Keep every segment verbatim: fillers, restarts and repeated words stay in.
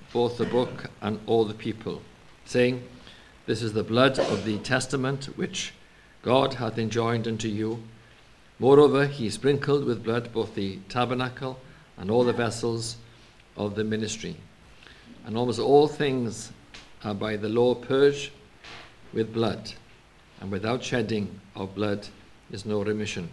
both the book and all the people, saying, This is the blood of the testament which God hath enjoined unto you. Moreover, he sprinkled with blood both the tabernacle and all the vessels of the ministry. And almost all things are by the law purged with blood, and without shedding of blood is no remission.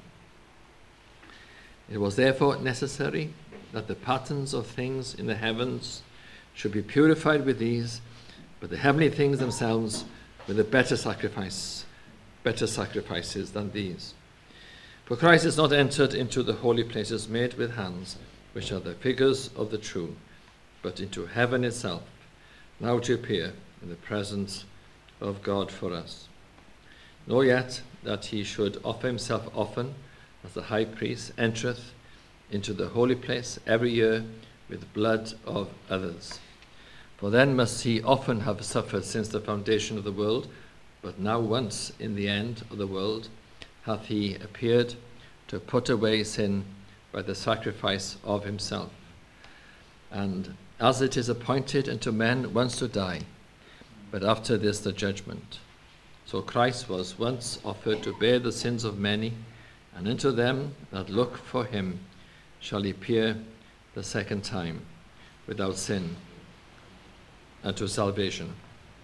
It was therefore necessary that the patterns of things in the heavens should be purified with these, but the heavenly things themselves with a better sacrifice, better sacrifices than these. For Christ is not entered into the holy places made with hands, which are the figures of the true, but into heaven itself, now to appear in the presence of God for us. Nor yet that he should offer himself often, as the high priest entereth into the holy place every year with blood of others. For then must he often have suffered since the foundation of the world, but now once in the end of the world hath he appeared to put away sin by the sacrifice of himself. And as it is appointed unto men once to die, but after this the judgment, so Christ was once offered to bear the sins of many, and unto them that look for him shall he appear the second time without sin unto salvation.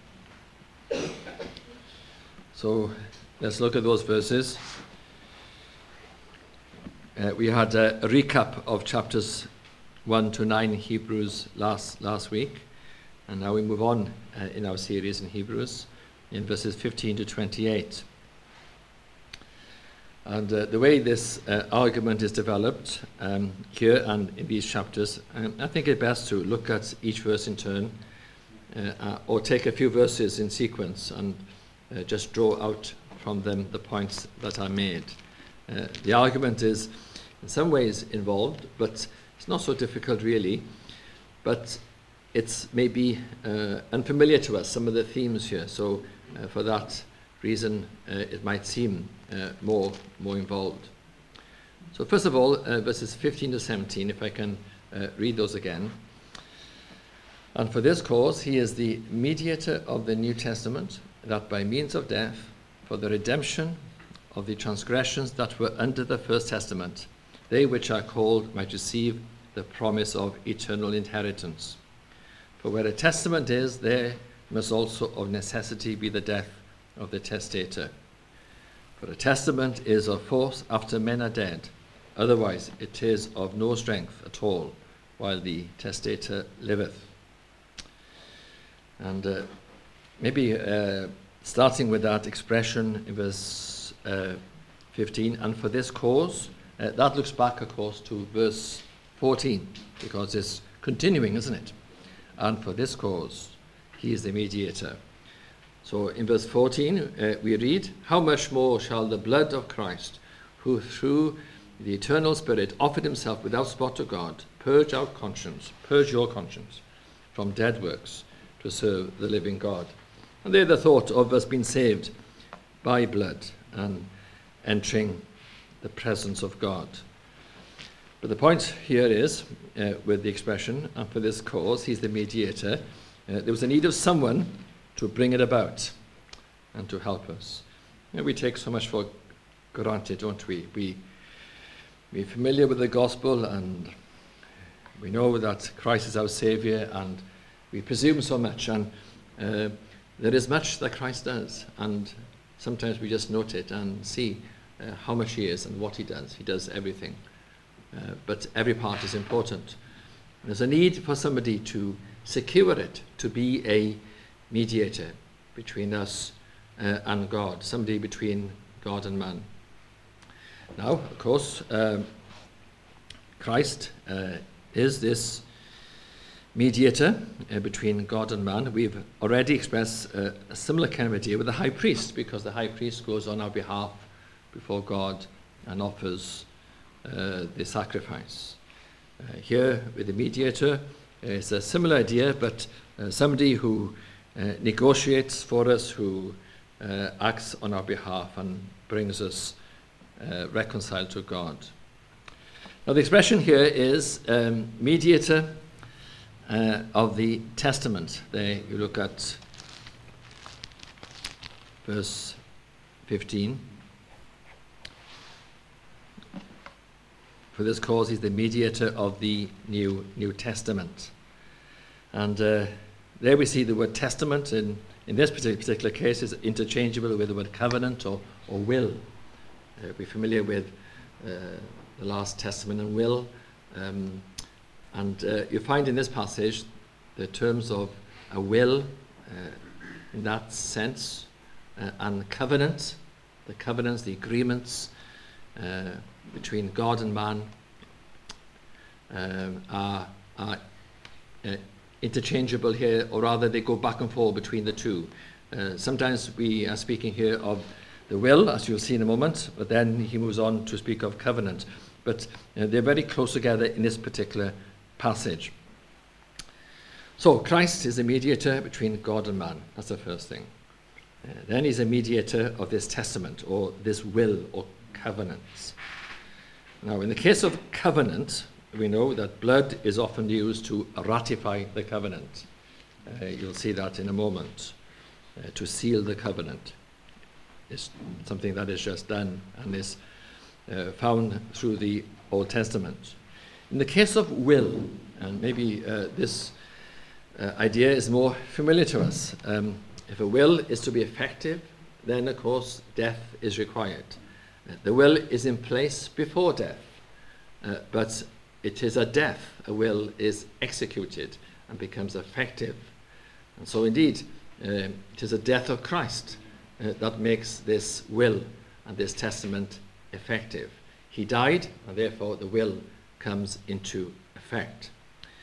So let's look at those verses. Uh, we had a, a recap of chapters one to nine in Hebrews last, last week, and now we move on uh, in our series in Hebrews in verses fifteen to twenty-eight. And uh, the way this uh, argument is developed um, here and in these chapters, um, I think it best to look at each verse in turn, uh, uh, or take a few verses in sequence and uh, just draw out from them the points that are made. Uh, the argument is in some ways involved, but it's not so difficult really, but it's maybe uh, unfamiliar to us, some of the themes here, so uh, for that reason uh, it might seem uh, more more involved. So first of all, uh, verses fifteen to seventeen, if I can uh, read those again. And for this cause he is the mediator of the New Testament, that by means of death, for the redemption of the transgressions that were under the first testament, they which are called might receive the promise of eternal inheritance. For where a testament is, there must also of necessity be the death of the testator. For a testament is of force after men are dead, otherwise it is of no strength at all while the testator liveth. And uh, maybe uh, starting with that expression in verse uh, fifteen, and for this cause, uh, that looks back, of course, to verse fourteen, because it's continuing, isn't it? And for this cause, he is the mediator. So in verse fourteen, uh, we read, How much more shall the blood of Christ, who through the eternal Spirit offered himself without spot to God, purge our conscience, purge your conscience from dead works to serve the living God. And they're the thought of us being saved by blood and entering the presence of God. But the point here is, uh, with the expression, and for this cause, he's the mediator, uh, there was a need of someone to bring it about and to help us. You know, we take so much for granted, don't we? We, we're familiar with the gospel and we know that Christ is our Saviour and we presume so much, and uh, there is much that Christ does, and sometimes we just note it and see uh, how much he is and what he does. He does everything, uh, but every part is important. There's a need for somebody to secure it, to be a mediator between us uh, and God, somebody between God and man. Now, of course, um, Christ uh, is this mediator uh, between God and man. We've already expressed uh, a similar kind of idea with the high priest, because the high priest goes on our behalf before God and offers uh, the sacrifice. Uh, here with the mediator, uh, it's a similar idea, but uh, somebody who uh, negotiates for us, who uh, acts on our behalf and brings us uh, reconciled to God. Now the expression here is um, mediator, uh, of the testament. There you look at verse fifteen. For this cause he's the mediator of the New New Testament. And uh, there we see the word testament in, in this particular case is interchangeable with the word covenant or, or will. Uh, we're familiar with uh, the last testament and will. Um, and uh, you find in this passage the terms of a will uh, in that sense uh, and covenant, the covenants, the agreements uh, between God and man um, are, are uh, interchangeable here, or rather they go back and forth between the two. Uh, sometimes we are speaking here of the will, as you'll see in a moment, but then he moves on to speak of covenant. But uh, they're very close together in this particular passage. So Christ is a mediator between God and man. That's the first thing. Uh, then he's a mediator of this testament, or this will, or covenants. Now, in the case of covenant, we know that blood is often used to ratify the covenant. Uh, you'll see that in a moment. Uh, to seal the covenant is something that is just done and is uh, found through the Old Testament. In the case of will, and maybe uh, this uh, idea is more familiar to us. Um, if a will is to be effective, then of course death is required. Uh, the will is in place before death, uh, but it is at death a will is executed and becomes effective. And so indeed, uh, it is the death of Christ uh, that makes this will and this testament effective. He died, and therefore the will comes into effect.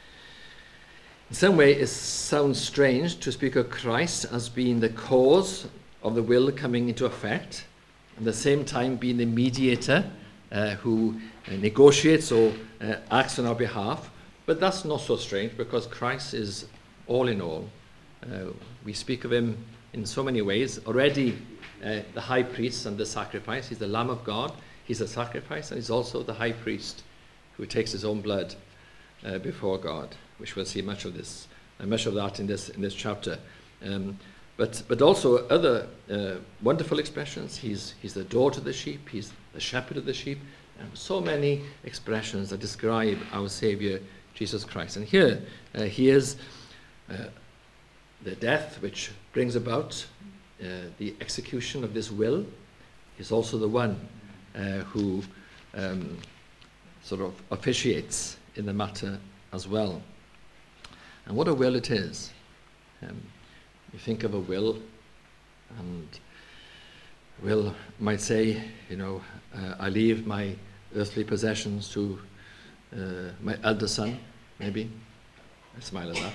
In some way, it sounds strange to speak of Christ as being the cause of the will coming into effect, and at the same time being the mediator uh, who uh, negotiates or uh, acts on our behalf. But that's not so strange, because Christ is all in all. Uh, we speak of him in so many ways. Already uh, the high priest and the sacrifice. He's the Lamb of God. He's the sacrifice, and he's also the high priest who takes his own blood uh, before God, which we'll see much of this, uh, much of that in this in this chapter. Um, but but also other uh, wonderful expressions. He's he's the door to the sheep. He's the shepherd of the sheep. And so many expressions that describe our Savior Jesus Christ. And here uh, he is uh, the death which brings about uh, the execution of this will. He's also the one uh, who um, sort of officiates in the matter as well. And what a will it is. Um, you think of a will, and will might say, you know, uh, I leave my earthly possessions to uh, my elder son, maybe. I smile at that.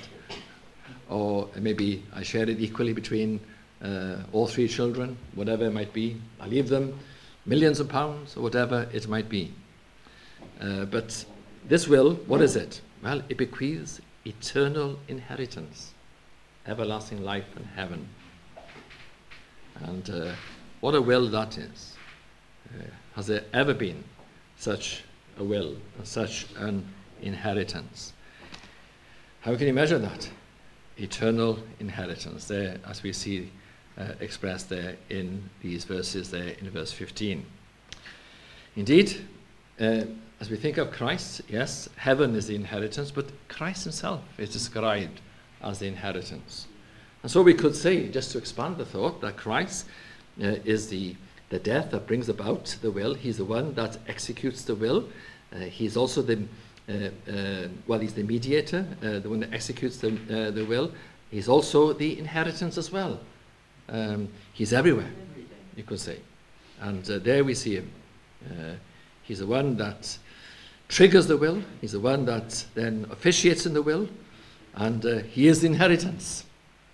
Or maybe I share it equally between uh, all three children, whatever it might be. I leave them millions of pounds, or whatever it might be. Uh, but this will, what is it? Well, it bequeaths eternal inheritance, everlasting life in heaven. And uh, what a will that is. Uh, has there ever been such a will, such an inheritance? How can you measure that? Eternal inheritance, there, as we see uh, expressed there in these verses there in verse fifteen. Indeed, uh, as we think of Christ, yes, heaven is the inheritance, but Christ himself is described as the inheritance. And so we could say, just to expand the thought, that Christ uh, is the, the death that brings about the will. He's the one that executes the will. Uh, he's also the, uh, uh, well, he's the mediator, uh, the one that executes the, uh, the will. He's also the inheritance as well. Um, he's everywhere, you could say. And uh, there we see him. Uh, he's the one that triggers the will. He's the one that then officiates in the will. And uh, he is the inheritance.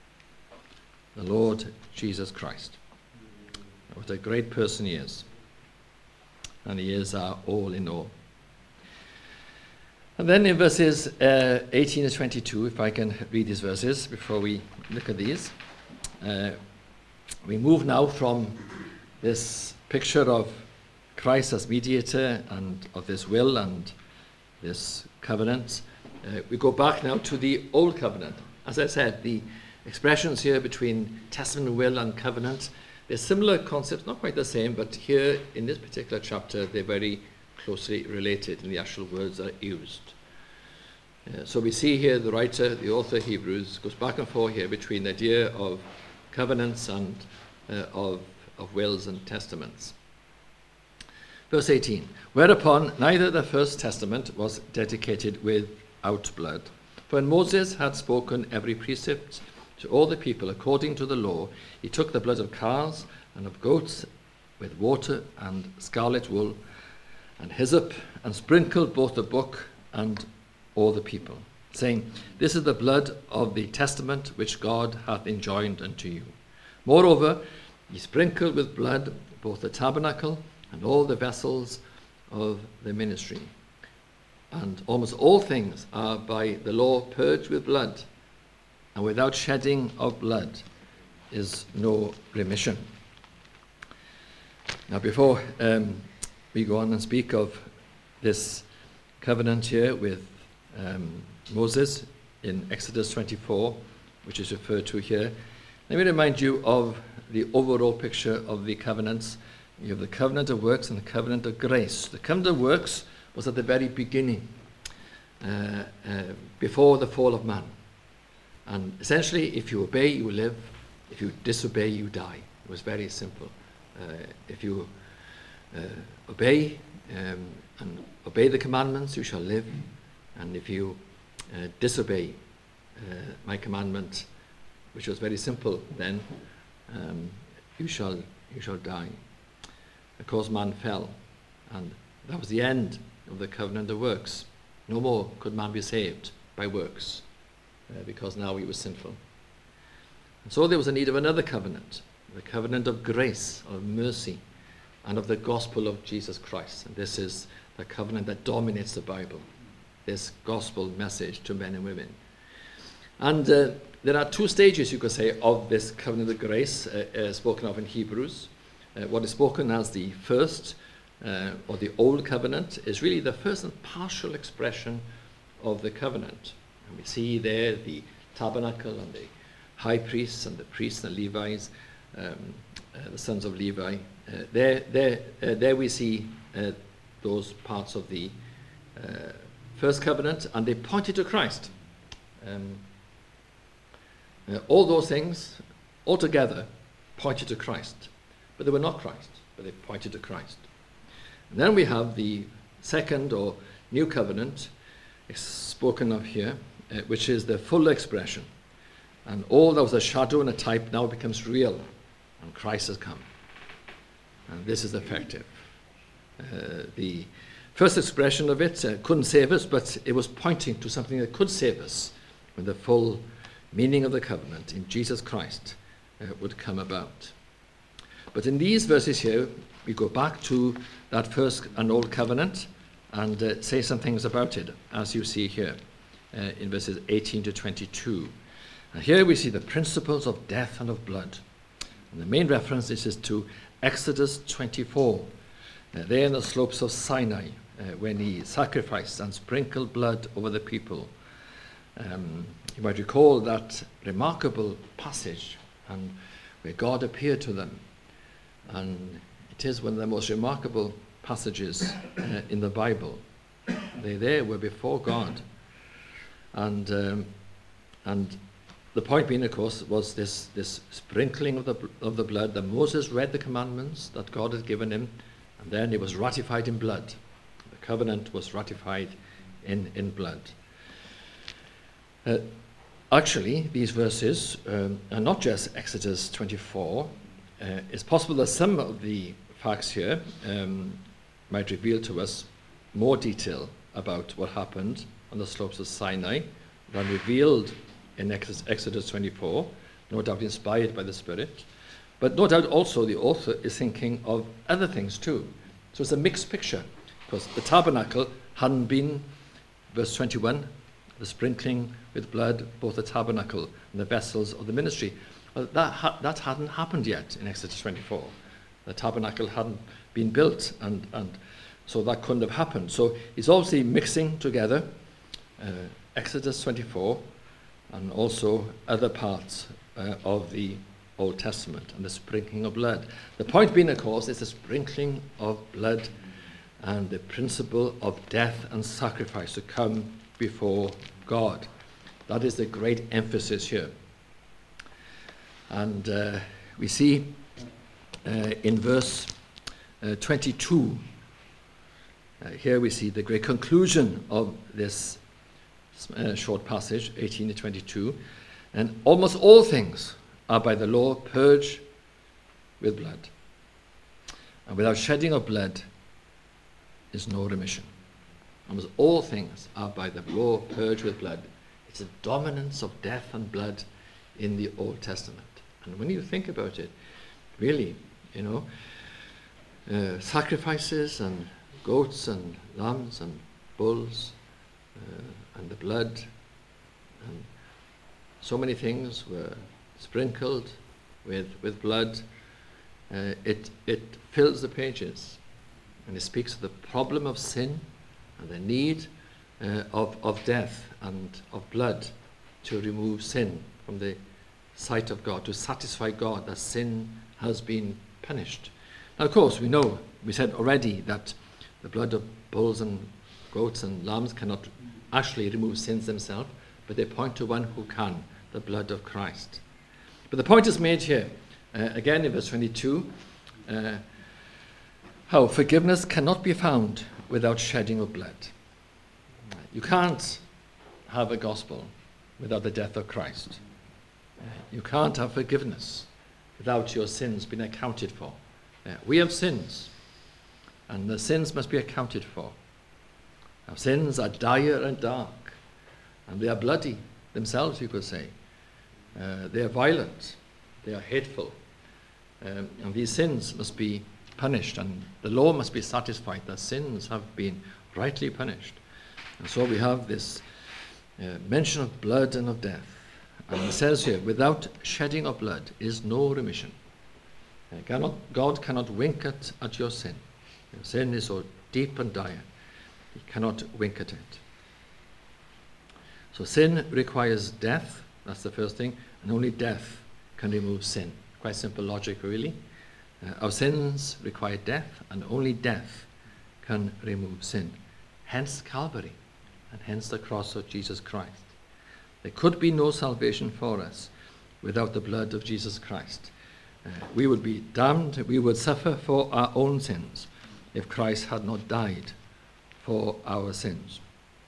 The Lord Jesus Christ. What a great person he is. And he is our all in all. And then in verses uh, eighteen to twenty-two, if I can read these verses before we look at these. Uh, we move now from this picture of Christ as mediator and of this will and this covenant Uh, we go back now to the Old Covenant. As I said, the expressions here between testament, will, and covenant, they're similar concepts, not quite the same, but here in this particular chapter, they're very closely related in the actual words that are used. Uh, so we see here the writer, the author of Hebrews, goes back and forth here between the idea of covenants and uh, of, of wills and testaments. Verse eighteen, whereupon neither the first testament was dedicated without blood. For when Moses had spoken every precept to all the people according to the law, he took the blood of calves and of goats with water and scarlet wool and hyssop, and sprinkled both the book and all the people, saying, this is the blood of the testament which God hath enjoined unto you. Moreover, he sprinkled with blood both the tabernacle and all the vessels of the ministry. And almost all things are by the law purged with blood, and without shedding of blood is no remission. Now, before um, we go on and speak of this covenant here with um, Moses in Exodus twenty-four, which is referred to here, let me remind you of the overall picture of the covenants. You have the covenant of works and the covenant of grace. The covenant of works was at the very beginning, uh, uh, before the fall of man. And essentially, if you obey, you live. If you disobey, you die. It was very simple. Uh, if you uh, obey um, and obey the commandments, you shall live. And if you uh, disobey uh, my commandment, which was very simple then, um, you shall you shall die. Of course, man fell, and that was the end of the covenant of works. No more could man be saved by works, uh, because now he was sinful. And so there was a need of another covenant, the covenant of grace, of mercy, and of the gospel of Jesus Christ. And this is the covenant that dominates the Bible, this gospel message to men and women. And uh, there are two stages, you could say, of this covenant of grace uh, uh, spoken of in Hebrews. Uh, what is spoken as the first uh, or the old covenant is really the first and partial expression of the covenant. And we see there the tabernacle and the high priests and the priests and the Levites, um, uh, the sons of Levi. Uh, there, there, uh, there we see uh, those parts of the uh, first covenant, and they pointed to Christ. Um, uh, all those things altogether pointed to Christ. But they were not Christ, but they pointed to Christ. And then we have the second or new covenant spoken of here, uh, which is the full expression. And all that was a shadow and a type now becomes real, and Christ has come. And this is effective. Uh, the first expression of it uh, couldn't save us, but it was pointing to something that could save us when the full meaning of the covenant in Jesus Christ uh, would come about. But in these verses here, we go back to that first and old covenant and uh, say some things about it, as you see here uh, in verses eighteen to twenty-two. And here we see the principles of death and of blood. And the main reference is to Exodus twenty-four, uh, there in the slopes of Sinai, uh, when he sacrificed and sprinkled blood over the people. Um, you might recall that remarkable passage and where God appeared to them. And it is one of the most remarkable passages uh, in the Bible. They there were before God. And um, and the point being, of course, was this, this sprinkling of the, of the blood, that Moses read the commandments that God had given him, and then it was ratified in blood. The covenant was ratified in, in blood. Uh, actually, these verses um, are not just Exodus twenty-four. Uh, it's possible that some of the facts here um, might reveal to us more detail about what happened on the slopes of Sinai than revealed in Exodus, Exodus twenty-four, no doubt inspired by the Spirit. But no doubt also the author is thinking of other things too. So it's a mixed picture, because the tabernacle hadn't been, verse twenty-one, the sprinkling with blood, both the tabernacle and the vessels of the ministry. Well, that, ha- that hadn't happened yet in Exodus twenty-four. The tabernacle hadn't been built, and, and so that couldn't have happened. So he's obviously mixing together uh, Exodus twenty-four and also other parts uh, of the Old Testament and the sprinkling of blood. The point being, of course, is the sprinkling of blood and the principle of death and sacrifice to come before God. That is the great emphasis here. And uh, we see uh, in verse uh, twenty-two, uh, here we see the great conclusion of this uh, short passage, eighteen to twenty-two. And almost all things are by the law purged with blood. And without shedding of blood is no remission. Almost all things are by the law purged with blood. It's a dominance of death and blood in the Old Testament. And when you think about it, really, you know, uh, sacrifices and goats and lambs and bulls uh, and the blood and so many things were sprinkled with, with blood. Uh, it, it fills the pages, and it speaks of the problem of sin and the need uh, of, of death and of blood to remove sin from the sight of God, to satisfy God that sin has been punished. Now, of course, we know, we said already that the blood of bulls and goats and lambs cannot actually remove sins themselves, but they point to one who can, the blood of Christ. But the point is made here, uh, again in verse twenty-two, uh, how forgiveness cannot be found without shedding of blood. You can't have a gospel without the death of Christ. Uh, you can't have forgiveness without your sins being accounted for. Uh, we have sins, and the sins must be accounted for. Our sins are dire and dark, and they are bloody themselves, you could say. Uh, they are violent, they are hateful, um, and these sins must be punished, and the law must be satisfied that sins have been rightly punished. And so we have this uh, mention of blood and of death. And it says here, without shedding of blood is no remission. Uh, cannot, God cannot wink at, at your sin. Your sin is so deep and dire, He cannot wink at it. So sin requires death, that's the first thing, and only death can remove sin. Quite simple logic, really. Uh, our sins require death, and only death can remove sin. Hence Calvary, and hence the cross of Jesus Christ. There could be no salvation for us without the blood of Jesus Christ. Uh, we would be damned, we would suffer for our own sins if Christ had not died for our sins.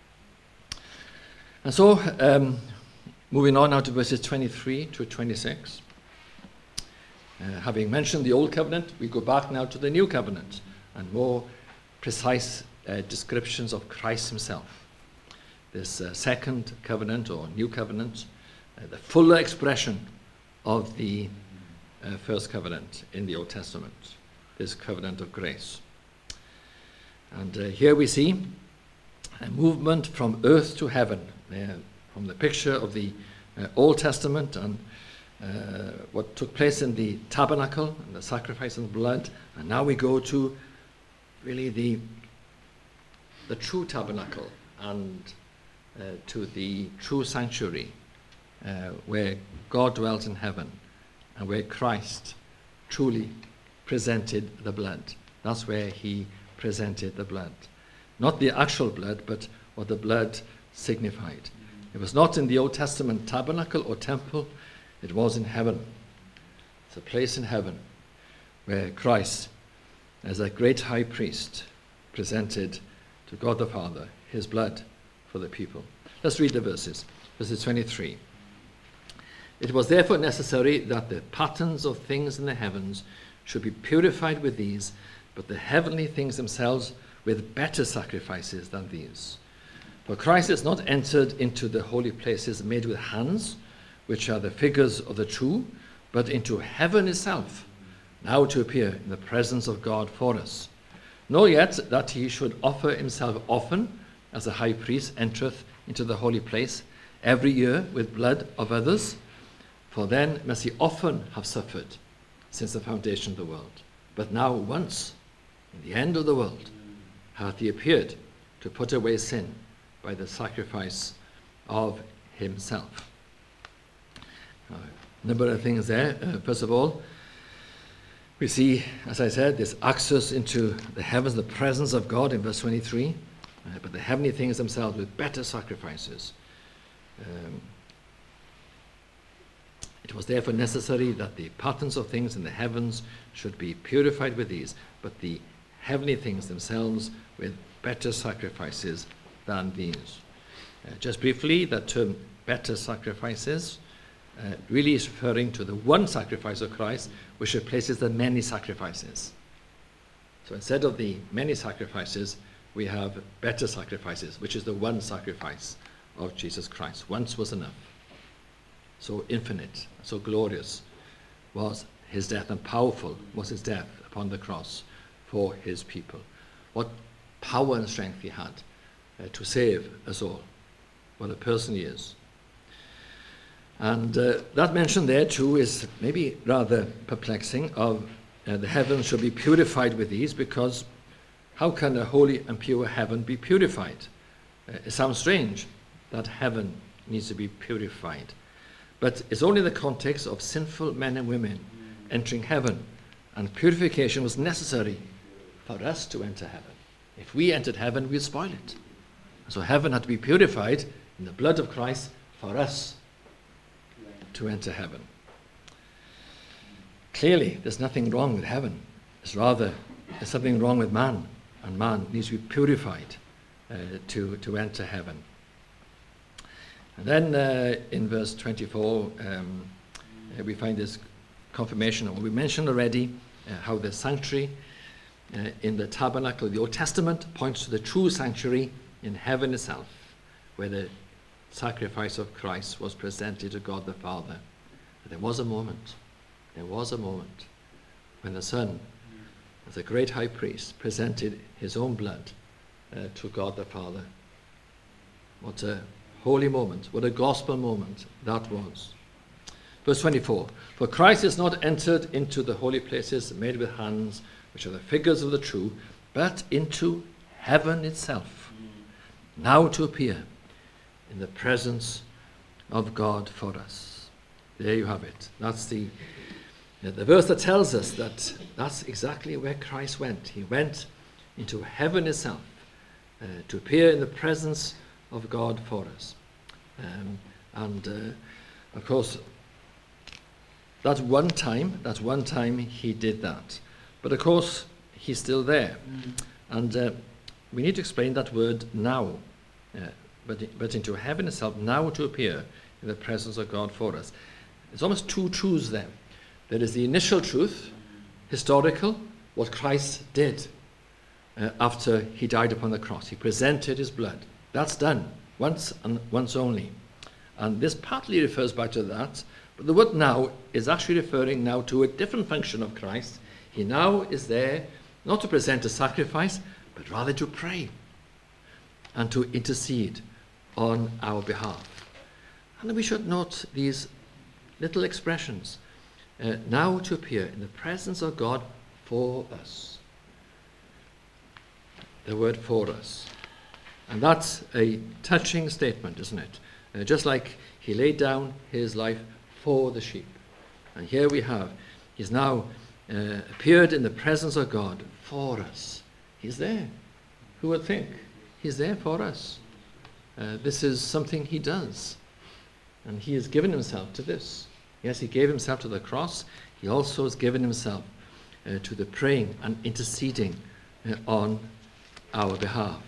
And so, um, moving on now to verses twenty-three to twenty-six. Uh, having mentioned the Old Covenant, we go back now to the New Covenant and more precise uh, descriptions of Christ himself. This uh, second covenant or New Covenant, uh, the fuller expression of the uh, first covenant in the Old Testament, this covenant of grace. And uh, here we see a movement from earth to heaven, uh, from the picture of the uh, Old Testament and uh, what took place in the tabernacle and the sacrifice of blood, and now we go to really the the true tabernacle and uh, to the true sanctuary uh, where God dwelt in heaven and where Christ truly presented the blood. That's where he presented the blood. Not the actual blood, but what the blood signified. It was not in the Old Testament tabernacle or temple, it was in heaven. It's a place in heaven where Christ, as a great high priest, presented to God the Father his blood for the people. Let's read the verses. Verses twenty-three. It was therefore necessary that the patterns of things in the heavens should be purified with these, but the heavenly things themselves with better sacrifices than these. For Christ has not entered into the holy places made with hands, which are the figures of the true, but into heaven itself, now to appear in the presence of God for us. Nor yet that he should offer himself often, as a high priest entereth into the holy place every year with blood of others, for then must he often have suffered since the foundation of the world. But now once, in the end of the world, hath he appeared to put away sin by the sacrifice of himself. A number of things there. Uh, first of all, we see, as I said, this access into the heavens, the presence of God in verse twenty-three, uh, but the heavenly things themselves with better sacrifices. Um, it was therefore necessary that the patterns of things in the heavens should be purified with these, but the heavenly things themselves with better sacrifices than these. Uh, just briefly, that term better sacrifices uh, really is referring to the one sacrifice of Christ, which replaces the many sacrifices. So instead of the many sacrifices, we have better sacrifices, which is the one sacrifice of Jesus Christ. Once was enough. So infinite, so glorious was his death, and powerful was his death upon the cross for his people. What power and strength he had uh, to save us all. What a person he is. And uh, that mention there too is maybe rather perplexing, of uh, the heavens should be purified with these, because how can a holy and pure heaven be purified? Uh, it sounds strange that heaven needs to be purified. But it's only in the context of sinful men and women entering heaven. And purification was necessary for us to enter heaven. If we entered heaven, we'd spoil it. So heaven had to be purified in the blood of Christ for us to enter heaven. Clearly, there's nothing wrong with heaven. It's rather, there's something wrong with man. And man needs to be purified uh, to, to enter heaven. And then uh, in verse twenty-four, um, uh, we find this confirmation of what we mentioned already, uh, how the sanctuary uh, in the tabernacle of the Old Testament points to the true sanctuary in heaven itself, where the sacrifice of Christ was presented to God the Father. But there was a moment, there was a moment when the Son, as a great high priest, presented his own blood uh, to God the Father. What a holy moment, what a gospel moment that was. Verse twenty-four, for Christ is not entered into the holy places made with hands, which are the figures of the true, but into heaven itself, now to appear in the presence of God for us. There you have it. That's the, the verse that tells us that that's exactly where Christ went. He went into heaven itself uh, to appear in the presence of God for us. Um, and uh, of course, that one time, that one time he did that. But of course, he's still there. Mm. And uh, we need to explain that word now. Uh, but, but into heaven itself, now to appear in the presence of God for us. There's almost two truths there. There is the initial truth, historical, what Christ did uh, after he died upon the cross. He presented his blood. That's done, once and once only. And this partly refers back to that, but the word now is actually referring now to a different function of Christ. He now is there not to present a sacrifice, but rather to pray and to intercede on our behalf. And we should note these little expressions. Uh, now to appear in the presence of God for us. The word for us. And that's a touching statement, isn't it? Uh, just like he laid down his life for the sheep. And here we have, he's now uh, appeared in the presence of God for us. He's there. Who would think? He's there for us. Uh, this is something he does. And he has given himself to this. Yes, he gave himself to the cross. He also has given himself uh, to the praying and interceding uh, on our behalf.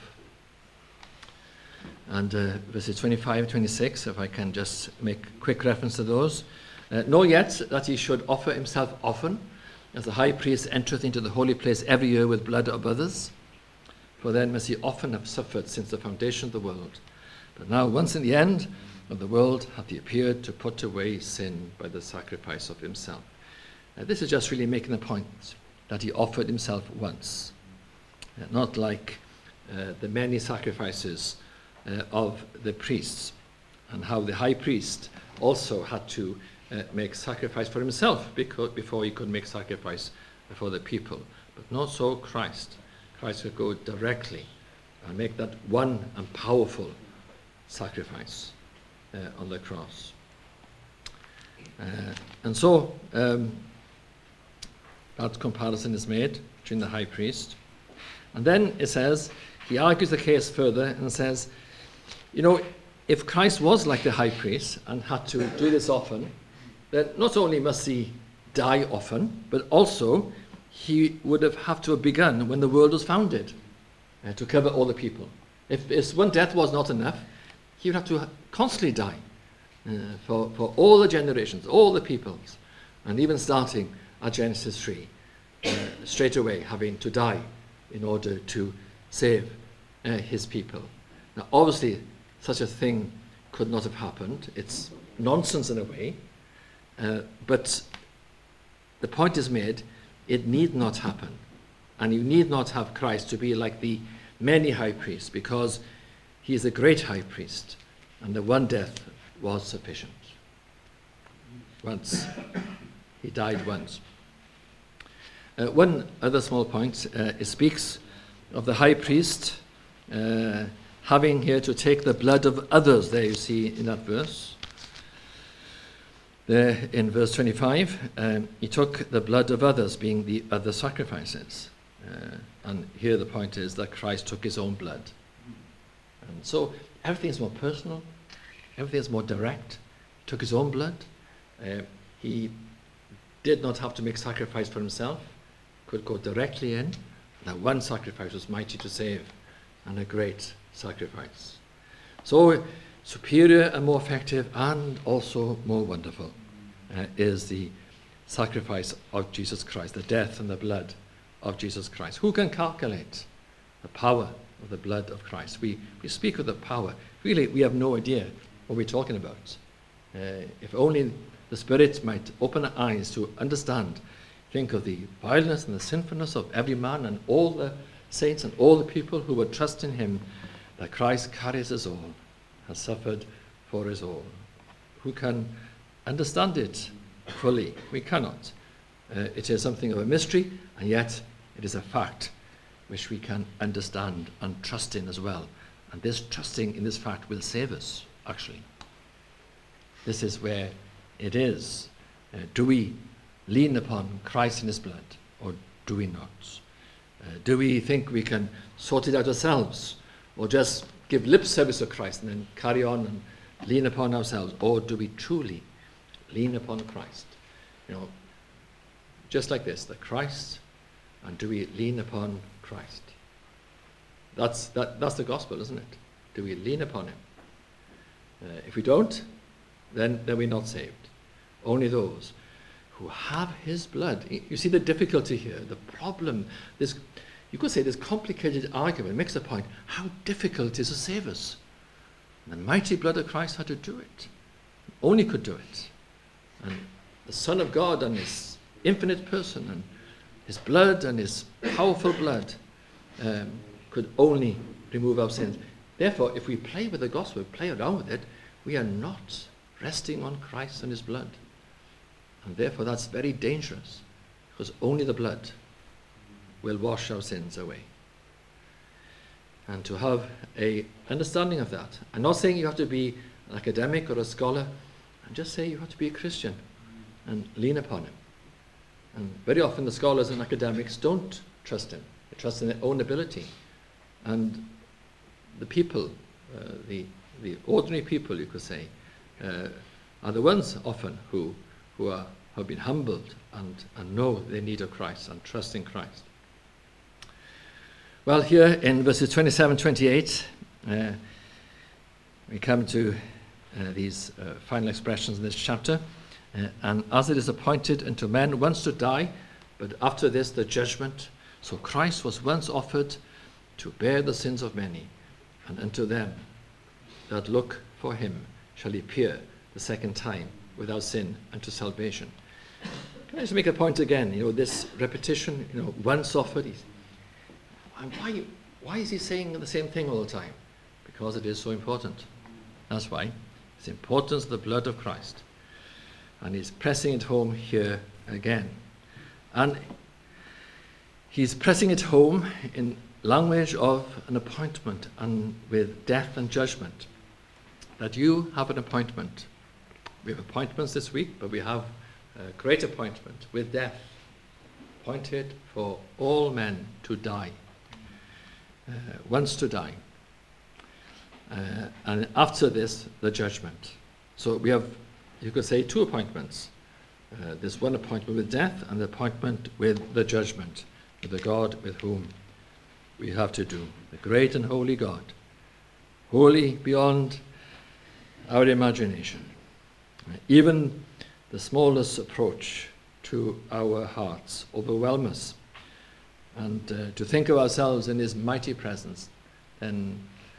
And uh, verses twenty-five, twenty-six, if I can just make quick reference to those. Uh, know yet that he should offer himself often, as the high priest entereth into the holy place every year with blood of others. For then must he often have suffered since the foundation of the world. But now once in the end of the world hath he appeared to put away sin by the sacrifice of himself. Now, this is just really making the point that he offered himself once. Uh, not like uh, the many sacrifices uh, of the priests, and how the high priest also had to uh, make sacrifice for himself because, before he could make sacrifice for the people. But not so Christ. Christ could go directly and make that one and powerful sacrifice uh, on the cross. Uh, and so um, that comparison is made between the high priest. And then it says, he argues the case further and says, you know, if Christ was like the high priest and had to do this often, then not only must he die often, but also he would have, have to have begun when the world was founded uh, to cover all the people. If, if one death was not enough, he would have to constantly die uh, for, for all the generations, all the peoples, and even starting at Genesis three, uh, straight away having to die in order to save uh, his people. Now, obviously, such a thing could not have happened. It's nonsense in a way, uh, but the point is made, it need not happen. And you need not have Christ to be like the many high priests, because he is a great high priest, and the one death was sufficient. Once. He died once. Uh, one other small point, uh, it speaks of the high priest uh, having here to take the blood of others. There you see in that verse. There in verse twenty-five, um, he took the blood of others, being the other sacrifices. Uh, and here the point is that Christ took his own blood. And so everything is more personal, everything is more direct. He took his own blood. Uh, he did not have to make sacrifice for himself, could go directly in. That one sacrifice was mighty to save, and a great sacrifice. So superior and more effective and also more wonderful uh, is the sacrifice of Jesus Christ, the death and the blood of Jesus Christ. Who can calculate the power of the blood of Christ? We, we speak of the power. Really, we have no idea what we're talking about. Uh, if only the Spirit might open our eyes to understand, think of the vileness and the sinfulness of every man and all the saints and all the people who would trust in him, that Christ carries us all, has suffered for us all. Who can understand it fully? We cannot. Uh, it is something of a mystery, and yet it is a fact which we can understand and trust in as well. And this trusting in this fact will save us, actually. This is where it is. Uh, do we lean upon Christ in his blood, or do we not? Uh, do we think we can sort it out ourselves, or just give lip service to Christ and then carry on and lean upon ourselves? Or do we truly lean upon Christ? You know, just like this, the Christ, and do we lean upon Christ? That's, that, that's the gospel, isn't it? Do we lean upon him? Uh, if we don't, then, then we're not saved. Only those who have his blood. You see the difficulty here, the problem, this, you could say this complicated argument makes the point how difficult it is to save us. And the mighty blood of Christ had to do it. Only could do it. And the Son of God and his infinite person and his blood and his powerful blood um, could only remove our sins. Therefore, if we play with the gospel, play around with it, we are not resting on Christ and his blood. And therefore that's very dangerous, because only the blood will wash our sins away. And to have a understanding of that, I'm not saying you have to be an academic or a scholar, I'm just saying you have to be a Christian and lean upon him. And very often the scholars and academics don't trust him. They trust in their own ability. And the people, uh, the, the ordinary people, you could say, uh, are the ones often who who are, have been humbled and, and know their need of Christ and trust in Christ. Well, here in verses twenty-seven, twenty-eight, uh, we come to uh, these uh, final expressions in this chapter. Uh, and as it is appointed unto men once to die, but after this the judgment, so Christ was once offered to bear the sins of many, and unto them that look for him shall he appear the second time without sin unto salvation. Can I just make a point again? You know, this repetition, you know, once offered. And why, why is he saying the same thing all the time? Because it is so important. That's why. It's the importance of the blood of Christ. And he's pressing it home here again. And he's pressing it home in language of an appointment and with death and judgment. that you have an appointment. We have appointments this week, but we have a great appointment with death, appointed for all men to die, uh, once to die. Uh, and after this, the judgment. So we have, you could say, two appointments. Uh, this one appointment with death and the appointment with the judgment, with the God with whom we have to do. The great and holy God, holy beyond our imagination. Even the smallest approach to our hearts overwhelm us. And uh, to think of ourselves in his mighty presence, then,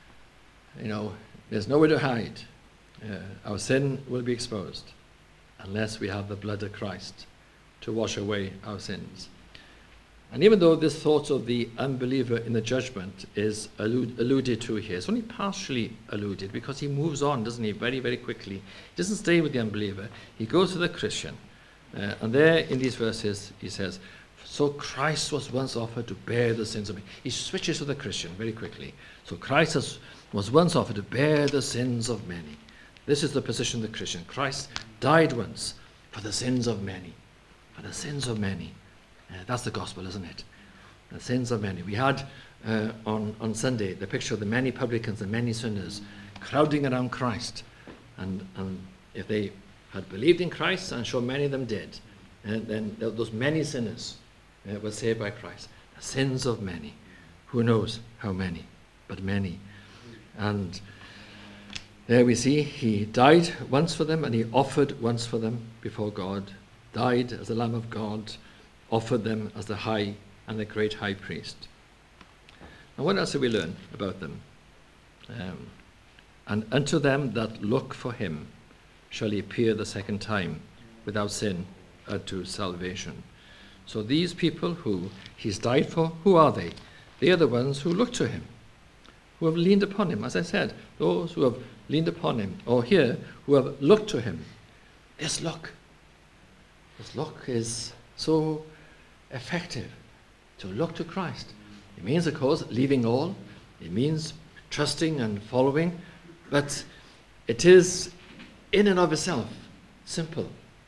you know, there's nowhere to hide. Uh, our sin will be exposed unless we have the blood of Christ to wash away our sins. And even though this thought of the unbeliever in the judgment is allude, alluded to here, it's only partially alluded because he moves on, doesn't he, very, very quickly. He doesn't stay with the unbeliever. He goes to the Christian. Uh, and there in these verses he says, so Christ was once offered to bear the sins of many. He switches to the Christian very quickly. So Christ has, was once offered to bear the sins of many. This is the position of the Christian. Christ died once for the sins of many. For the sins of many. Uh, that's the gospel, isn't it? The sins of many. We had uh, on, on Sunday the picture of the many publicans and many sinners crowding around Christ. And, and if they had believed in Christ, and sure many of them did, and then those many sinners uh, were saved by Christ. The sins of many. Who knows how many, but many. And there we see he died once for them, and he offered once for them before God, died as the Lamb of God, offered them as the high and the great high priest. Now what else do we learn about them? Um, and unto them that look for him shall he appear the second time without sin unto salvation. So these people who he's died for, who are they? They are the ones who look to him, who have leaned upon him. As I said, those who have leaned upon him, or here, who have looked to him. This look, this look is so effective, to look to Christ. It means, of course, leaving all. It means trusting and following. But it is, in and of itself, simple.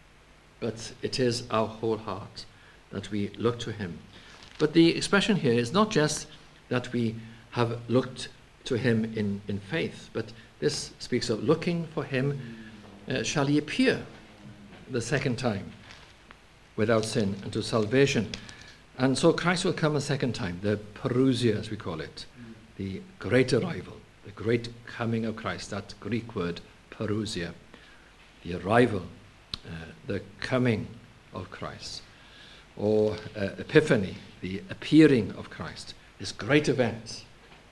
But it is our whole heart that we look to him. But the expression here is not just that we have looked to him in, in faith, but this speaks of looking for him, uh, shall he appear the second time without sin unto salvation. And so Christ will come a second time, the parousia as we call it, the great arrival, the great coming of Christ, that Greek word parousia, the arrival, uh, the coming of Christ, or uh, epiphany, the appearing of Christ, this great event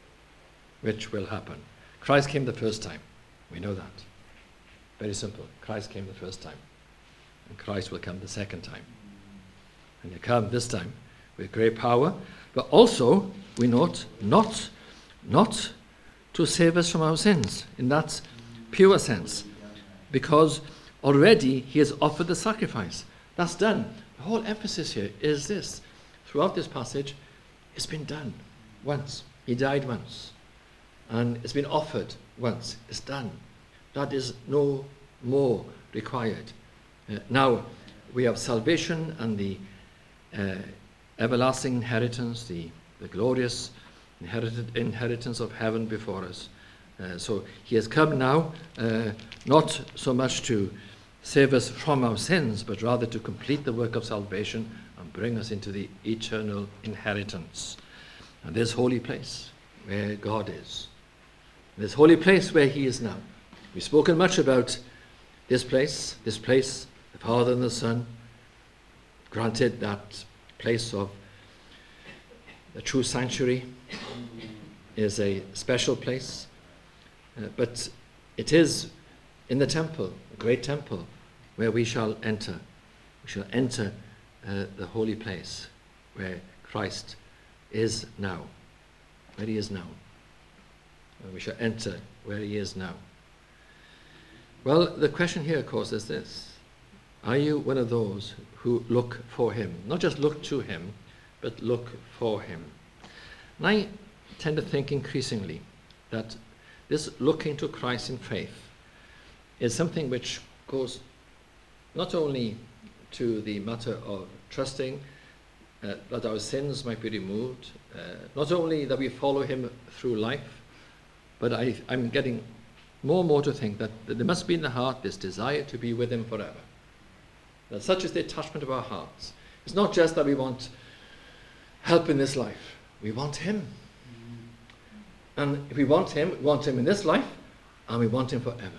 which will happen. Christ came the first time. We know that. Very simple. Christ came the first time. And Christ will come the second time. And he'll come this time with great power, but also, we note, not, not to save us from our sins, in that pure sense, because already he has offered the sacrifice. That's done. The whole emphasis here is this. Throughout this passage, it's been done once. He died once. And it's been offered once. It's done. That is no more required. Uh, now, we have salvation and the uh, everlasting inheritance, the, the glorious inherited inheritance of heaven before us. Uh, so he has come now, uh, not so much to save us from our sins, but rather to complete the work of salvation and bring us into the eternal inheritance. And this holy place where God is, this holy place where he is now. We've spoken much about this place, this place, the Father and the Son. Granted, that place of the true sanctuary is a special place, uh, but it is in the temple, the great temple, where we shall enter. We shall enter uh, the holy place where Christ is now, where he is now. And we shall enter where he is now. Well, the question here, of course, is this. Are you one of those who look for him? Not just look to him, but look for him. And I tend to think increasingly that this looking to Christ in faith is something which goes not only to the matter of trusting uh, that our sins might be removed, uh, not only that we follow him through life, but I, I'm getting more and more to think that there must be in the heart this desire to be with him forever. That such is the attachment of our hearts. It's not just that we want help in this life. We want him. And if we want him, we want him in this life, and we want him forever.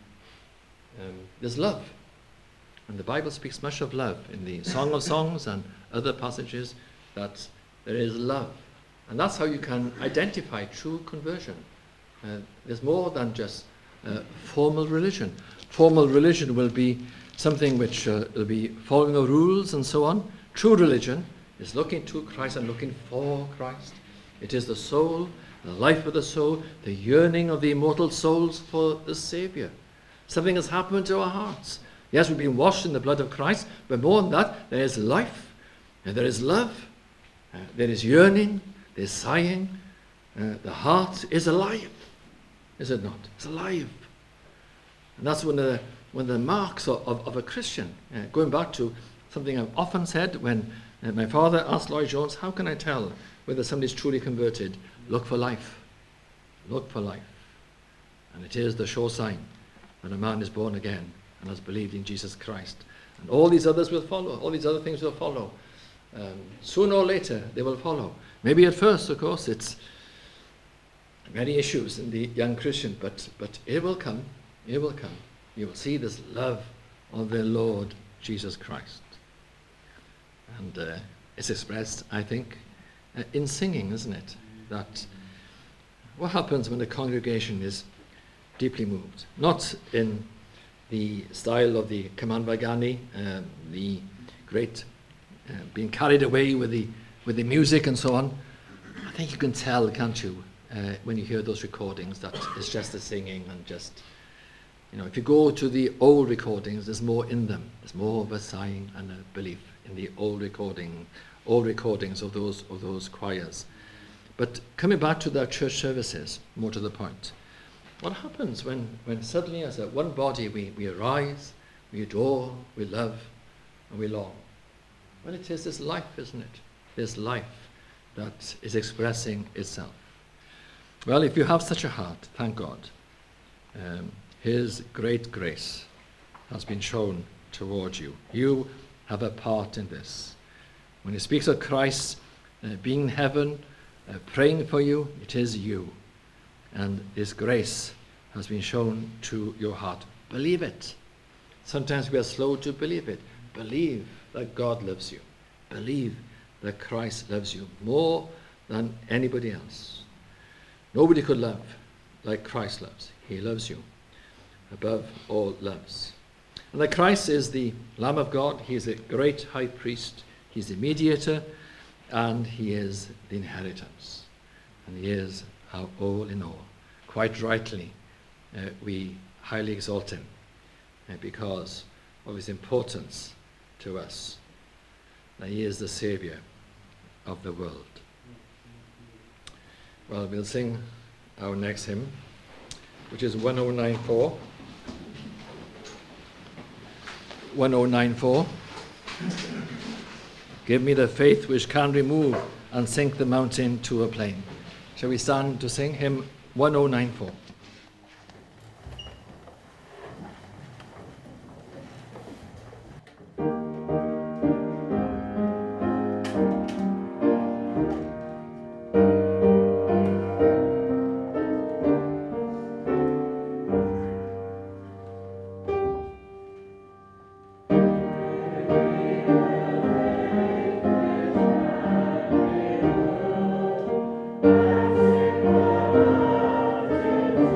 Um, there's love. And the Bible speaks much of love in the Song of Songs and other passages, that there is love. And that's how you can identify true conversion. Uh, there's more than just uh, formal religion. Formal religion will be something which uh, will be following the rules and so on. True religion is looking to Christ and looking for Christ. It is the soul, the life of the soul, the yearning of the immortal souls for the Saviour. Something has happened to our hearts. Yes, we've been washed in the blood of Christ, but more than that, there is life, and there is love, uh, there is yearning, there is sighing. Uh, the heart is alive, is it not? It's alive. And that's one of the, one of the marks of, of, of a Christian. Uh, going back to something I've often said when uh, my father asked Lloyd Jones, how can I tell whether somebody's truly converted? Look for life. Look for life. And it is the sure sign when a man is born again and has believed in Jesus Christ. And all these others will follow. All these other things will follow. Um, sooner or later, they will follow. Maybe at first, of course, it's many issues in the young Christian, but, but it will come. It will come. You will see this love of the Lord Jesus Christ. And uh, it's expressed, I think, uh, in singing, isn't it? That what happens when the congregation is deeply moved? Not in the style of the Kaman Vagani, uh, the great uh, being carried away with the with the music and so on. I think you can tell, can't you, uh, when you hear those recordings, that it's just the singing and just, you know, if you go to the old recordings, there's more in them. There's more of a sighing and a belief in the old recording, old recordings of those of those choirs. But coming back to their church services, more to the point, what happens when, when suddenly as a one body we, we arise, we adore, we love, and we long? Well, it is this life, isn't it? This life that is expressing itself. Well, if you have such a heart, thank God. Um, his great grace has been shown towards you. You have a part in this. When he speaks of Christ uh, being in heaven, uh, praying for you, it is you. And his grace has been shown to your heart. Believe it. Sometimes we are slow to believe it. Believe that God loves you. Believe that Christ loves you more than anybody else. Nobody could love like Christ loves. He loves you above all loves. And that Christ is the Lamb of God. He is a great high priest. He's the mediator, and he is the inheritance. And he is our all in all. Quite rightly, uh, we highly exalt him uh, because of his importance to us. That he is the Saviour of the world. Well, we'll sing our next hymn, which is one oh nine four. one oh nine four. Give me the faith which can remove and sink the mountain to a plain. Shall we stand to sing hymn one oh nine four? Thank you.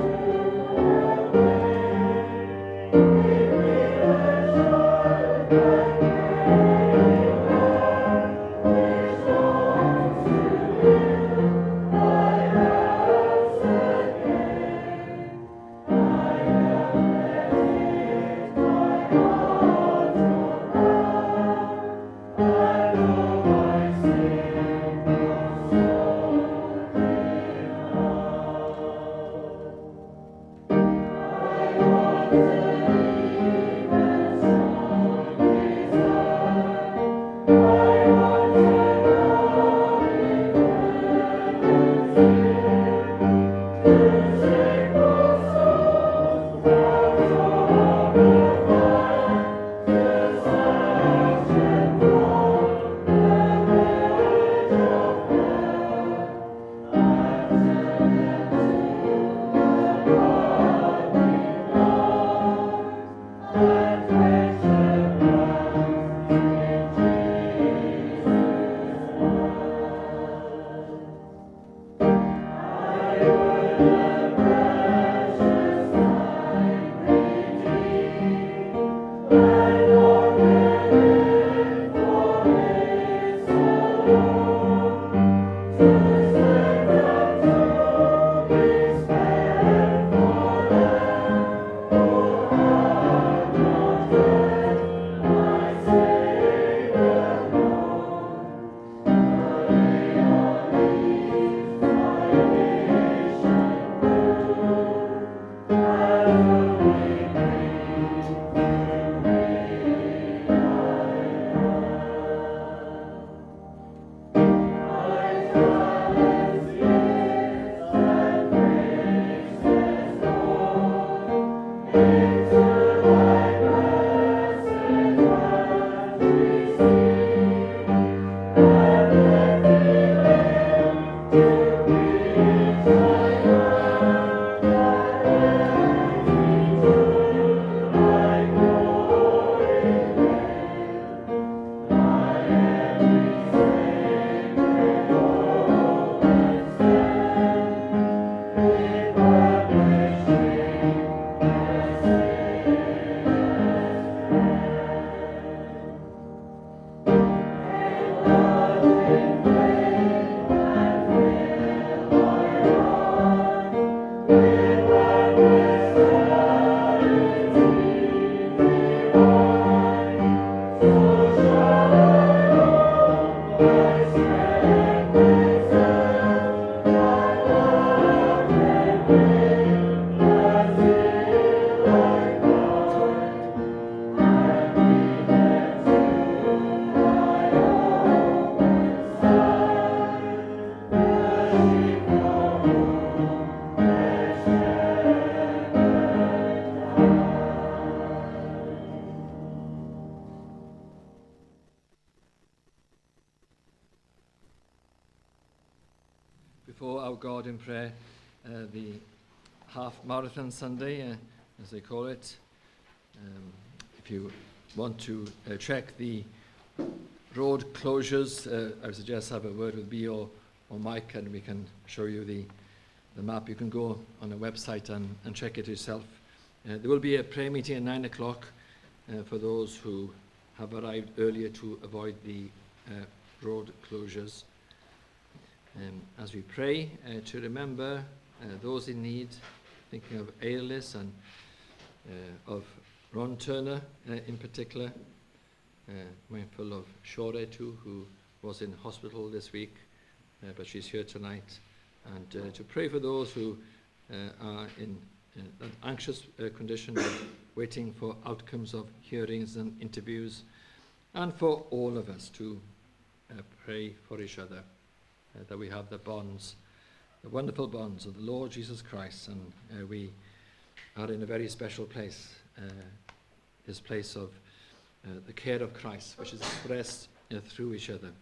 before our God in prayer, uh, the half marathon Sunday, uh, as they call it. Um, if you want to uh, check the road closures, uh, I would suggest have a word with me or, or Mike, and we can show you the, the map. You can go on the website and, and check it yourself. Uh, there will be a prayer meeting at nine o'clock uh, for those who have arrived earlier to avoid the uh, road closures. Um, as we pray, uh, to remember uh, those in need, thinking of Aillis and uh, of Ron Turner uh, in particular, uh, mindful of Shore too, who was in hospital this week, uh, but she's here tonight, and uh, to pray for those who uh, are in uh, an anxious uh, condition, waiting for outcomes of hearings and interviews, and for all of us to uh, pray for each other, uh, that we have the bonds, the wonderful bonds of the Lord Jesus Christ, and uh, we are in a very special place, uh, this place of uh, the care of Christ, which is expressed uh, through each other.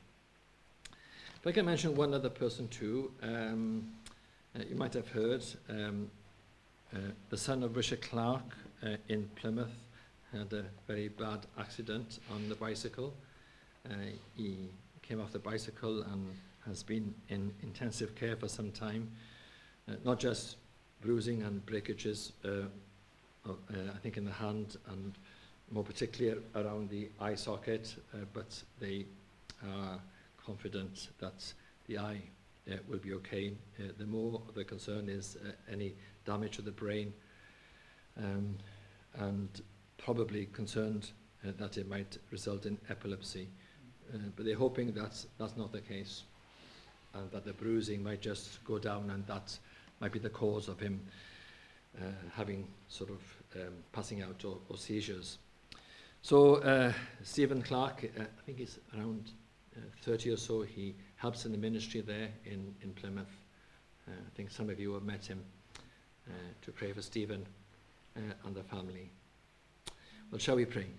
If I can mention one other person too, um, uh, you might have heard um, uh, the son of Richard Clark uh, in Plymouth had a very bad accident on the bicycle. Uh, he came off the bicycle and has been in intensive care for some time, uh, not just bruising and breakages, uh, of, uh, I think in the hand and more particularly around the eye socket, uh, but they are confident that the eye uh, will be okay. Uh, the more the concern is uh, any damage to the brain, um, and probably concerned uh, that it might result in epilepsy. Uh, but they're hoping that that's not the case, and that the bruising might just go down, and that might be the cause of him uh, having sort of um, passing out or, or seizures. So uh, Stephen Clark, uh, I think he's around uh, thirty or so, he helps in the ministry there in, in Plymouth. Uh, I think some of you have met him, uh, to pray for Stephen uh, and the family. Well, shall we pray?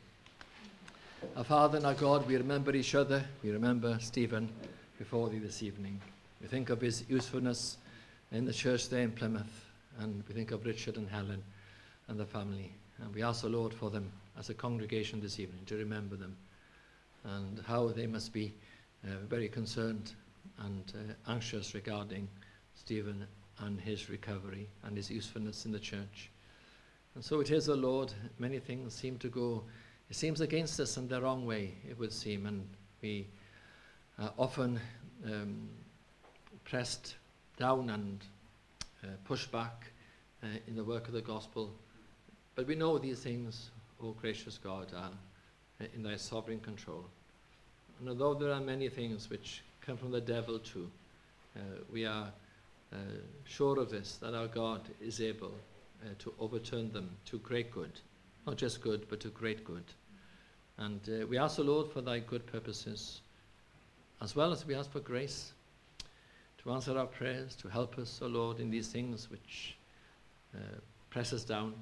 Our Father and our God, we remember each other, we remember Stephen before thee this evening. We think of his usefulness in the church there in Plymouth, and we think of Richard and Helen and the family, and we ask the Lord for them as a congregation this evening, to remember them and how they must be uh, very concerned and uh, anxious regarding Stephen and his recovery and his usefulness in the church. And so it is, O Lord, many things seem to go, it seems against us in the wrong way, it would seem, and we are often um, pressed down and uh, pushed back uh, in the work of the gospel. But we know these things, O gracious God, are uh, in thy sovereign control. And although there are many things which come from the devil too, uh, we are uh, sure of this, that our God is able uh, to overturn them to great good. Not just good, but to great good. And uh, we ask the Lord for thy good purposes, as well as we ask for grace to answer our prayers, to help us, O Lord, in these things which uh, press us down.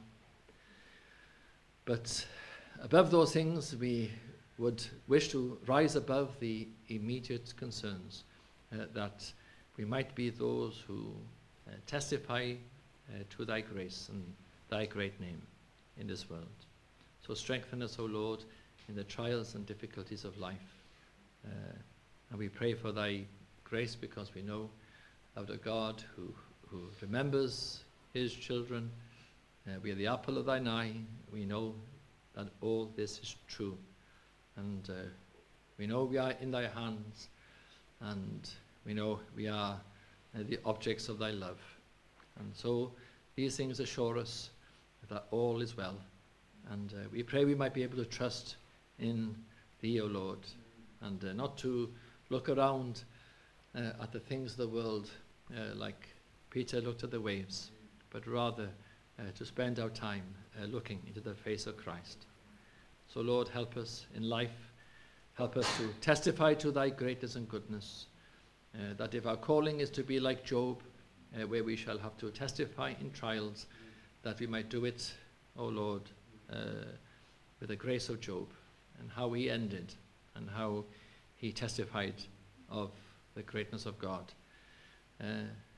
But above those things, we would wish to rise above the immediate concerns, uh, that we might be those who uh, testify uh, to thy grace and thy great name in this world. So strengthen us, O Lord, in the trials and difficulties of life. Uh, and we pray for thy grace, because we know of the God who, who remembers his children. Uh, we are the apple of thine eye. We know that all this is true. And uh, we know we are in thy hands, and we know we are uh, the objects of thy love. And so these things assure us that all is well. And uh, we pray we might be able to trust in thee, O Lord, and uh, not to look around uh, at the things of the world uh, like Peter looked at the waves, but rather uh, to spend our time uh, looking into the face of Christ. So Lord, help us in life, help us to testify to thy greatness and goodness, uh, that if our calling is to be like Job, uh, where we shall have to testify in trials, that we might do it, O Lord, uh, with the grace of Job, and how he ended, and how he testified of the greatness of God. Uh,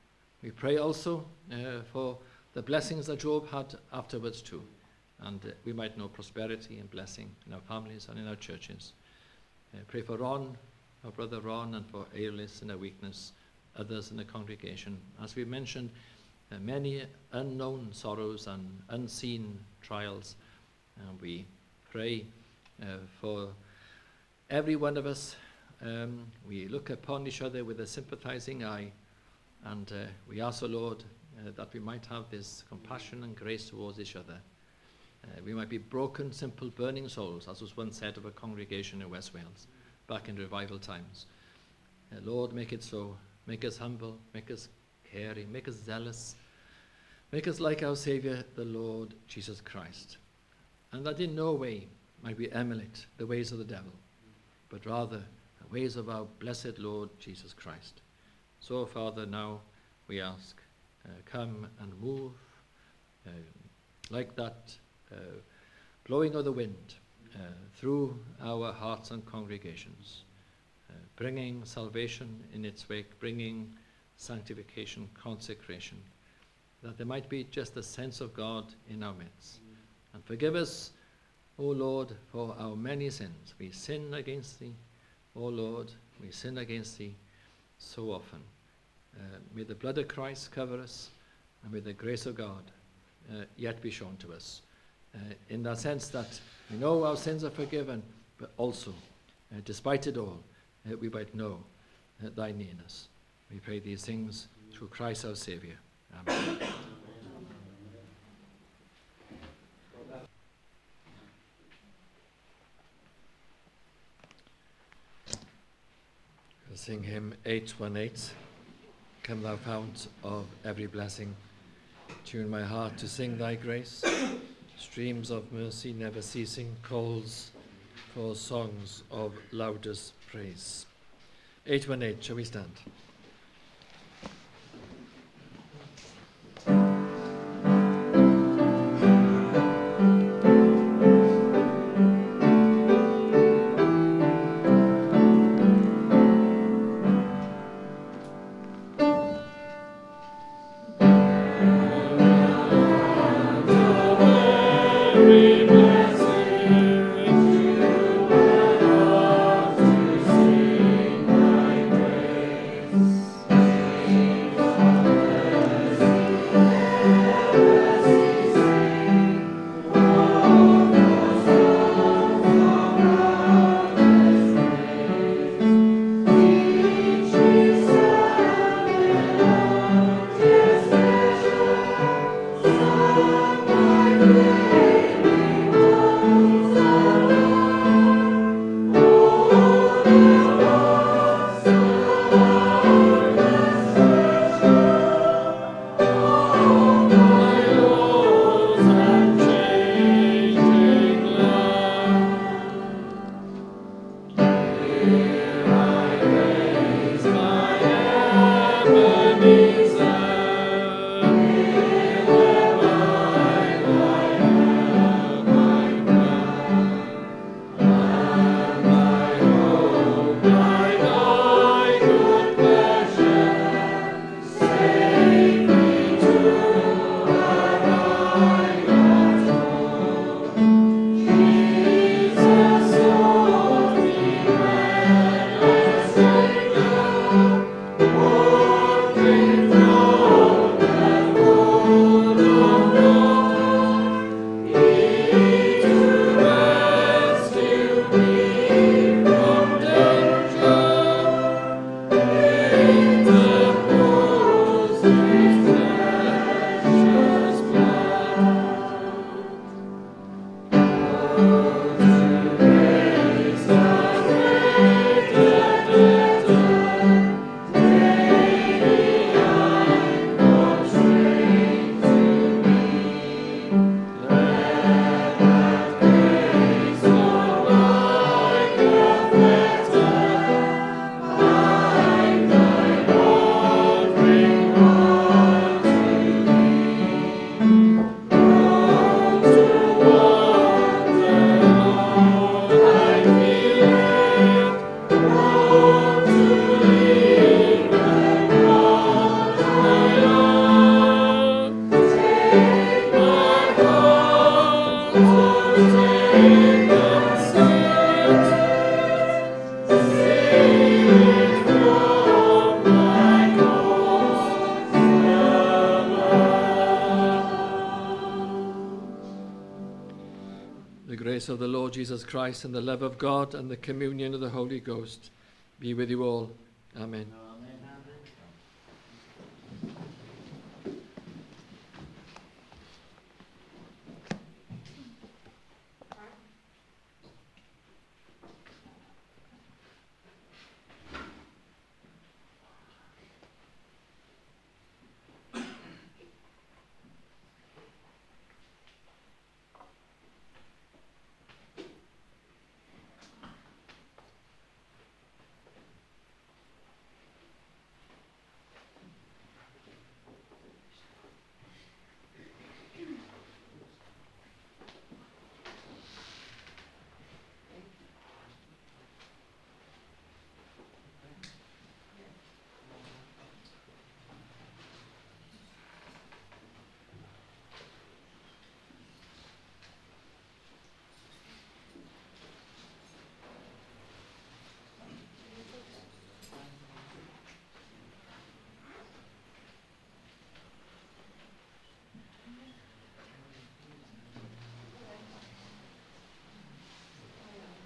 We pray also uh, for the blessings that Job had afterwards too, and uh, we might know prosperity and blessing in our families and in our churches. Uh, pray for Ron, our brother Ron, and for Aelis in her weakness, others in the congregation. As we mentioned, uh, many unknown sorrows and unseen trials, and we pray uh, for every one of us. Um, we look upon each other with a sympathizing eye, and uh, we ask the Lord uh, that we might have this compassion and grace towards each other. Uh, we might be broken, simple, burning souls, as was once said of a congregation in West Wales, back in revival times. Uh, Lord, make it so. Make us humble, make us caring, make us zealous, make us like our Saviour, the Lord Jesus Christ. And that in no way might we emulate the ways of the devil, but rather the ways of our blessed Lord Jesus Christ. So, Father, now we ask, uh, come and move uh, like that uh, blowing of the wind uh, through our hearts and congregations, uh, bringing salvation in its wake, bringing sanctification, consecration, that there might be just a sense of God in our midst. And forgive us, O Lord, for our many sins. We sin against Thee, O Lord, we sin against Thee so often. Uh, may the blood of Christ cover us, and may the grace of God uh, yet be shown to us. Uh, in that sense that we know our sins are forgiven, but also, uh, despite it all, uh, we might know uh, Thy nearness. We pray these things through Christ our Saviour. Amen. We'll sing hymn eight one eight. Come thou fount of every blessing, tune my heart to sing thy grace. Streams of mercy never ceasing calls for songs of loudest praise. eight one eight, shall we stand? Praise. Lord Jesus Christ, and the love of God, and the communion of the Holy Ghost be with you all. Amen.